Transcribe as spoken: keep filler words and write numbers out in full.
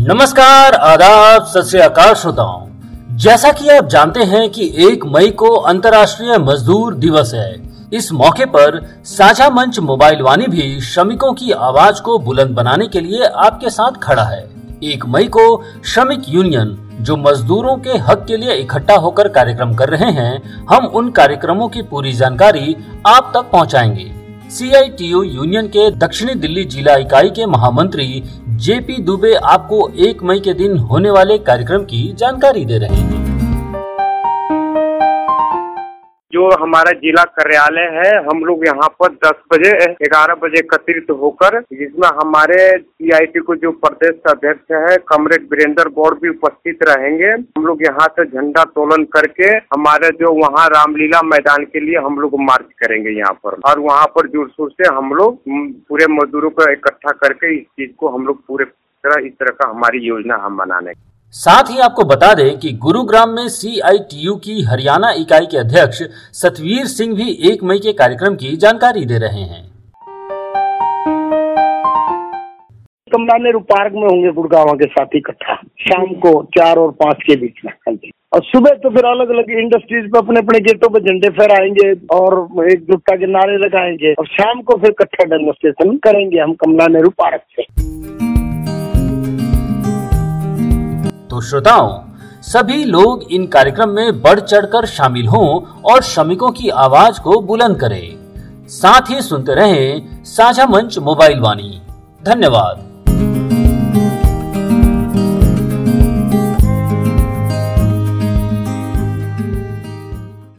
नमस्कार, आदाब, सत श्री अकाल श्रोताओं। जैसा कि आप जानते हैं कि एक मई को अंतर्राष्ट्रीय मजदूर दिवस है। इस मौके पर साझा मंच मोबाइल वाणी भी श्रमिकों की आवाज को बुलंद बनाने के लिए आपके साथ खड़ा है। एक मई को श्रमिक यूनियन जो मजदूरों के हक के लिए इकट्ठा होकर कार्यक्रम कर रहे हैं, हम उन कार्यक्रमों की पूरी जानकारी आप तक पहुंचाएंगे। C I T U union के दक्षिणी दिल्ली जिला इकाई के महामंत्री जे पी दुबे आपको एक मई के दिन होने वाले कार्यक्रम की जानकारी दे रहे हैं। जो हमारा जिला कार्यालय है, हम लोग यहाँ पर दस बजे ग्यारह बजे एकत्रित होकर, जिसमें हमारे सी आई टी को जो प्रदेश अध्यक्ष है कमरेड वीरेंद्र गौड़ भी उपस्थित रहेंगे। हम लोग यहाँ से झंडा तोलन करके हमारे जो वहाँ रामलीला मैदान के लिए हम लोग मार्च करेंगे यहाँ पर, और वहाँ पर जोर शोर से हम लोग पूरे मजदूरों को इकट्ठा करके इस चीज को हम लोग पूरे तरह इस तरह का हमारी योजना हम बनाने। साथ ही आपको बता दें कि गुरुग्राम में सी आई टी यू की हरियाणा इकाई के अध्यक्ष सतवीर सिंह भी एक मई के कार्यक्रम की जानकारी दे रहे हैं। कमला नेहरू पार्क में होंगे गुड़गांव के साथ इकट्ठा, शाम को चार और पाँच के बीच में। और सुबह तो फिर अलग अलग इंडस्ट्रीज पे अपने अपने गेटों पे झंडे फहराएंगे और एकजुटता के नारे लगाएंगे, और शाम को फिर इकट्ठा डेमोन्स्ट्रेशन करेंगे हम कमला नेहरू पार्क से। तो श्रोताओं, सभी लोग इन कार्यक्रम में बढ़ चढ़कर शामिल हों और श्रमिकों की आवाज को बुलंद करें। साथ ही सुनते रहें साझा मंच मोबाइल वाणी। धन्यवाद।